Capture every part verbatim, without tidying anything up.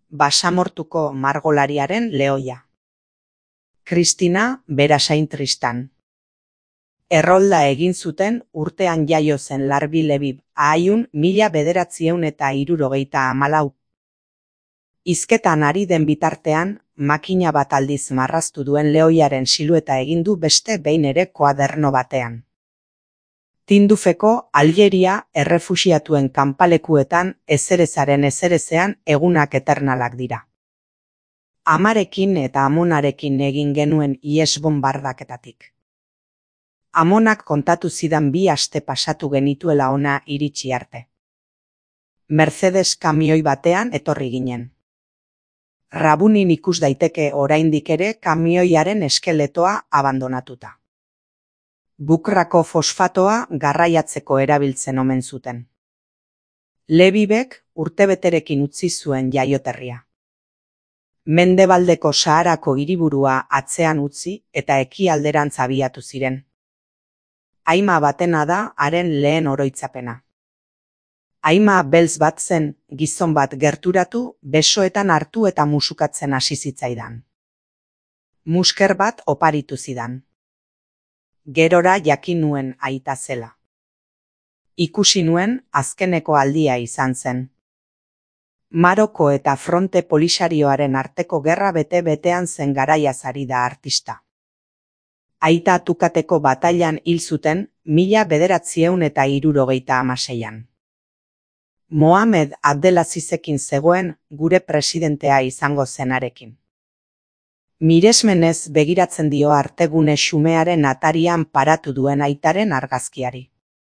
basamortuko margolariaren lehoia. Kristina Berasain Tristan. Errolda egin zuten urtean jaio zen Larbi Lebib ahaiun mila bederatzieun eta hirurogeita hamalau. Hizketan ari den bitartean, makina bat aldiz marraztu duen lehoiaren silueta egin du beste behin ere koaderno batean. Tindufeko Algeria errefuxiatuen kanpalekuetan ezerezaren ezerezean egunak eternalak dira. Amarekin eta amonarekin egin genuen ihes bonbardaketatik. Amonak kontatu zidan bi aste pasatu genituela ona iritsi arte. Mercedes kamioi batean etorri ginen. Rabunin ikus daiteke oraindik ere kamioiaren eskeletoa abandonatuta. Bukrako fosfatoa garraiatzeko erabiltzen omen zuten. Lebibek urtebeterekin utzi zuen jaioterria. Mendebaldeko Saharako hiriburua atzean utzi eta ekialderantz abiatu ziren. Aima batena da haren lehen oroitzapena. Aima beltz bat zen, gizon bat gerturatu, besoetan hartu eta musukatzen hasi zitzaidan. Musker bat oparitu zidan. Gerora jakin nuen aita zela. Ikusi nuen azkeneko aldia izan zen. Maroko eta Fronte Polisarioaren arteko gerra bete-betean zen garaiaz ari da artista. Aita Tukateko batailan hil zuten mila bederatzieun eta hirurogeita hamaseian. Mohamed Abdelazizekin zegoen gure presidentea izango zenarekin. Miresmenez begiratzen dio artegune xumearen atarian paratu duen aitaren argazkiari.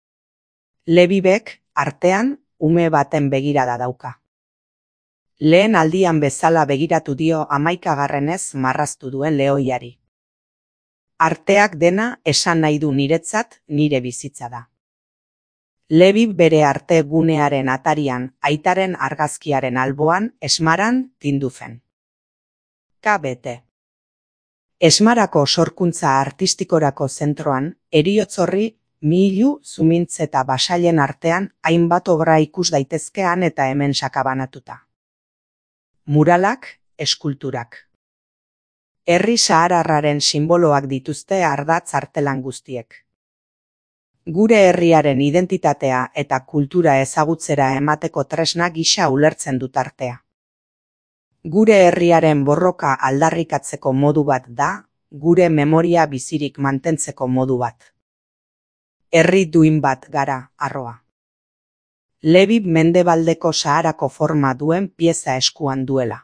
Lebibek artean ume baten begirada dauka. Lehen aldian bezala begiratu dio hamaikagarrenez marraztu duen lehoiari. Arteak dena esan nahi du niretzat nire bizitza da. Lebib bere arte gunearen atarian, aitaren argazkiaren alboan, Esmaran, Tindufen. K B T. Esmarako sorkuntza artistikorako zentroan, heriotzorri, mihilu, zumintz eta basailen artean hainbat obra ikus daitezkean eta hemen sakabanatuta. Muralak, eskulturak. Herri sahararraren sinboloak dituzte ardatz artelan guztiek. Gure herriaren identitatea eta kultura ezagutzera emateko tresna gisa ulertzen dut artea. Gure herriaren borroka aldarrikatzeko modu bat da, gure memoria bizirik mantentzeko modu bat. Herri duin bat gara, arroa. Lebib mendebaldeko Saharako forma duen pieza eskuan duela.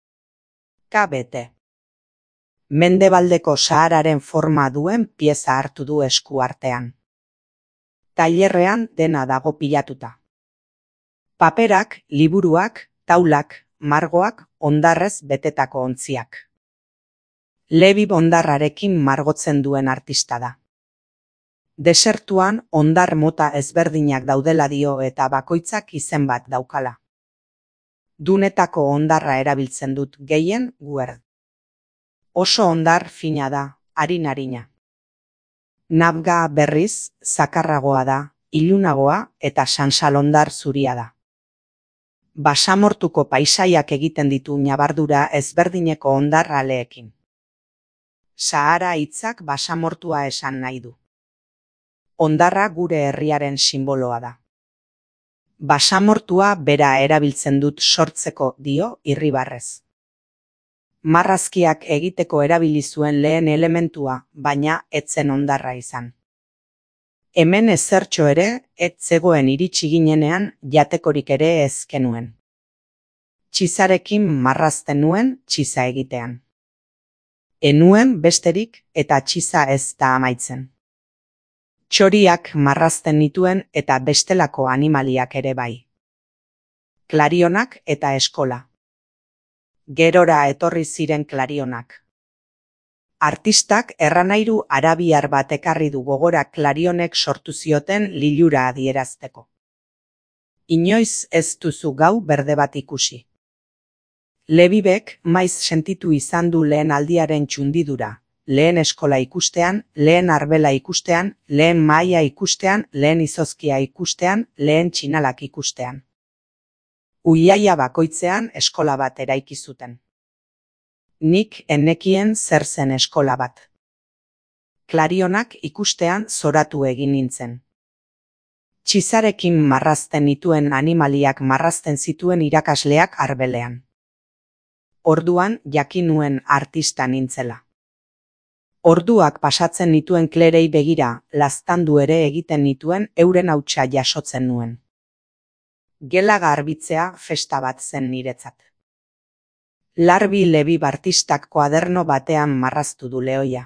K B T. Mendebaldeko Sahararen forma duen pieza hartu du esku artean. Tailerrean dena dago pilatuta. Paperak, liburuak, taulak, margoak, ondarrez betetako ontziak. Lebib ondarrarekin margotzen duen artista da. Desertuan ondar mota ezberdinak daudela dio eta bakoitzak izen bat daukala. Dunetako ondarra erabiltzen dut gehien guerd. Oso ondar fina da, harin-harina. Nabga berriz, zakarragoa da, ilunagoa eta sansalondar zuria da. Basamortuko paisaiak egiten ditu ñabardura ezberdineko ondar aleekin. Sahara hitzak basamortua esan nahi du. Ondarra gure herriaren sinboloa da. Basamortua bera erabiltzen dut sortzeko dio irribarrez. Marrazkiak egiteko erabili zuen lehen elementua, baina ez zen ondarra izan. Hemen ezertxo ere, ez zegoen iritsi ginenean jatekorik ere ez genuen. Txizarekin marrazten nuen txiza egitean. Enuen besterik eta txiza ez da amaitzen. Txoriak marrazten nituen eta bestelako animaliak ere bai. Klarionak eta eskola. Gerora etorri ziren klarionak. Artistak erranairu arabiar bat ekarri du gogora klarionek sortu zioten lilura adierazteko. Inoiz ez duzu gau berde bat ikusi. Lebibek maiz sentitu izan du lehen aldiaren txundidura, lehen eskola ikustean, lehen arbela ikustean, lehen mahaia ikustean, lehen izozkia ikustean, lehen txinalak ikustean. Uiaia bakoitzean eskola bat eraiki zuten. Nik ennekien zer zen eskola bat. Klarionak ikustean zoratu egin nintzen. Txizarekin marrazten nituen animaliak marrazten zituen irakasleak arbelean. Orduan jakin nuen artista nintzela. Orduak pasatzen nituen klerei begira, laztandu ere egiten nituen euren hautsa jasotzen nuen. Gela garbitzea festa bat zen niretzat. Larbi Levi artistak koaderno batean marraztu du lehoia.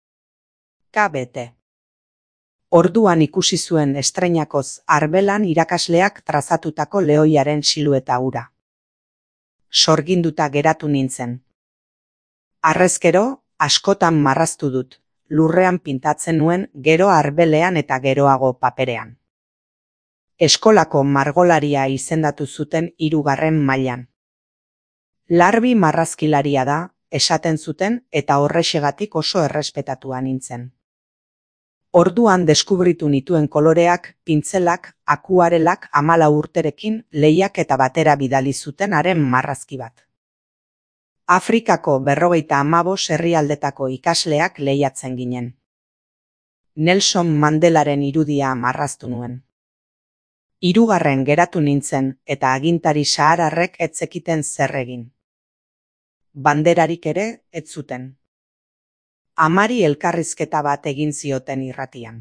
K B T. Orduan ikusi zuen estreinakoz arbelan irakasleak trazatutako lehoiaren silueta hura. Sorginduta geratu nintzen. Harrezkero, askotan marraztu dut, lurrean pintatzen nuen gero arbelean eta geroago paperean. Eskolako margolaria izendatu zuten hirugarren mailan. Larbi marrazkilaria da, esaten zuten eta horrexegatik oso errespetatua nintzen. Orduan deskubritu nituen koloreak, pintzelak, akuarelak hamalau urterekin lehiak eta batera bidali zuten haren marrazki bat. Afrikako berrogeita hamabos herrialdetako ikasleak lehiatzen ginen. Nelson Mandelaren irudia marraztu nuen. Hirugarren geratu nintzen eta agintari sahararrek ez zekiten zer egin. Banderarik ere ez zuten. Amari elkarrizketa bat egin zioten irratian.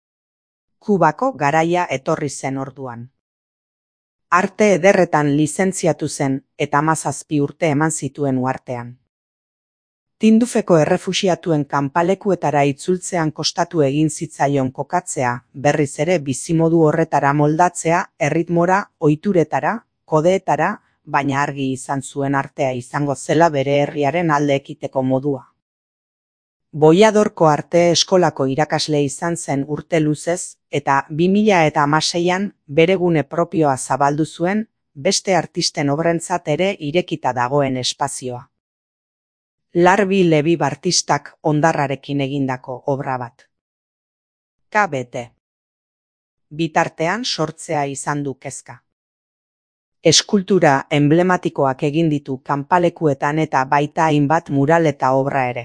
Kubako garaia etorri zen orduan. Arte ederretan lizentziatu zen eta hamazazpi urte eman zituen uartean. Tindufeko errefuxiatuen kanpalekuetara itzultzean kostatu egin zitzaion kokatzea, berriz ere bizimodu horretara moldatzea, erritmora, ohituretara, kodeetara, baina argi izan zuen artea izango zela bere herriaren alde ekiteko modua. Boiadorko arte eskolako irakasle izan zen urte luzez, eta bi mila eta hamaseian bere gune propioa zabaldu zuen, beste artisten obrentzat ere irekita dagoen espazioa. Larbi Levi artistak ondarrarekin egindako obra bat. K B T. Bitartean sortzea izan du kezka. Eskultura emblematikoak egin ditu kanpalekuetan eta baita hainbat mural eta obra ere.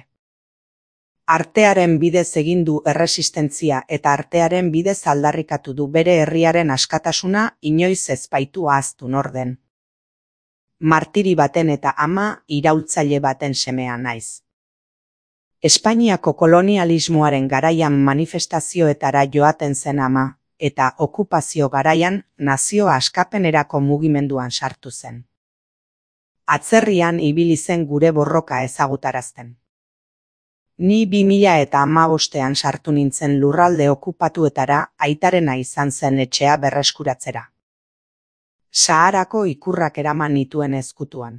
Artearen bidez egin du erresistentzia eta artearen bidez aldarrikatu du bere herriaren askatasuna inoiz ez baitu ahaztu norden. Martiri baten eta ama iraultzaile baten semea naiz. Espainiako kolonialismoaren garaian manifestazioetara joaten zen ama, eta okupazio garaian nazio askapenerako mugimenduan sartu zen. Atzerrian ibili zen gure borroka ezagutarazten. Ni bi mila eta hamabostean sartu nintzen lurralde okupatuetara aitarena izan zen etxea berreskuratzera. Saharako ikurrak eraman nituen ezkutuan.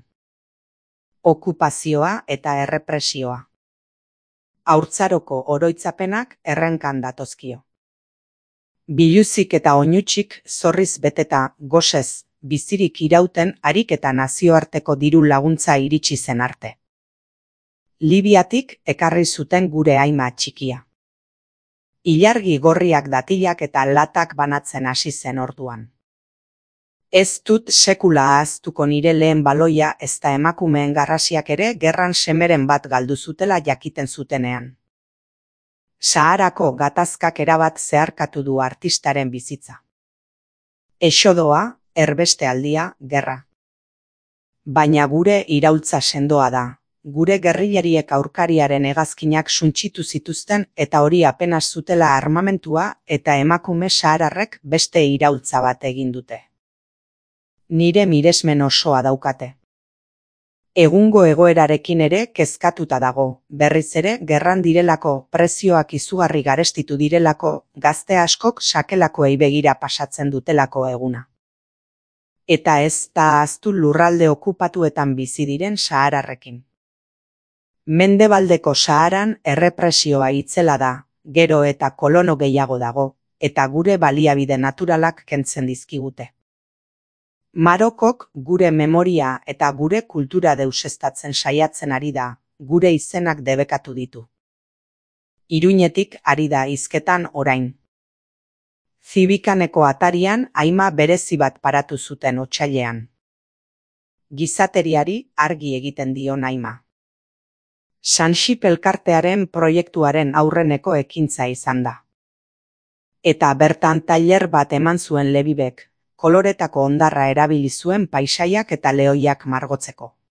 Okupazioa eta errepresioa. Haurtzaroko oroitzapenak errenkan datozkio. Biluzik eta oinutsik zorriz beteta gosez bizirik irauten harik eta nazioarteko diru laguntza iritsi zen arte. Libiatik ekarri zuten gure haima txikia. Ilargi gorriak datilak eta latak banatzen hasi zen orduan. Ez dut sekula ahaztuko nire lehen baloia ezta emakumeen garrasiak ere gerran semeren bat galdu zutela jakiten zutenean. Saharako gatazkak erabat zeharkatu du artistaren bizitza. Exodoa, erbestealdia, gerra. Baina gure iraultza sendoa da. Gure gerrillariek aurkariaren hegazkinak suntsitu zituzten eta hori apenas zutela armamentua eta emakume sahararrek beste iraultza bat egin dute. Nire miresmen osoa daukate. Egungo egoerarekin ere kezkatuta dago, berriz ere gerran direlako, prezioak izugarri garestitu direlako, gazte askok sakelakoei begira pasatzen dutelako eguna. Eta ez da ahaztu lurralde okupatuetan bizi diren sahararrekin. Mendebaldeko Saharan errepresioa itzela da, gero eta kolono gehiago dago, eta gure baliabide naturalak kentzen dizkigute. Marokok gure memoria eta gure kultura deuseztatzen saiatzen ari da, gure izenak debekatu ditu. Iruñetik ari da hizketan orain. Zibikaneko atarian haima berezi bat paratu zuten otsailean. gizateriari argi egiten dio Naima. Sunship elkartearen proiektuaren aurreneko ekintza izan da. Eta bertan tailer bat eman zuen Lebibek, koloretako hondarra erabili zuen paisaiak eta lehoiak margotzeko.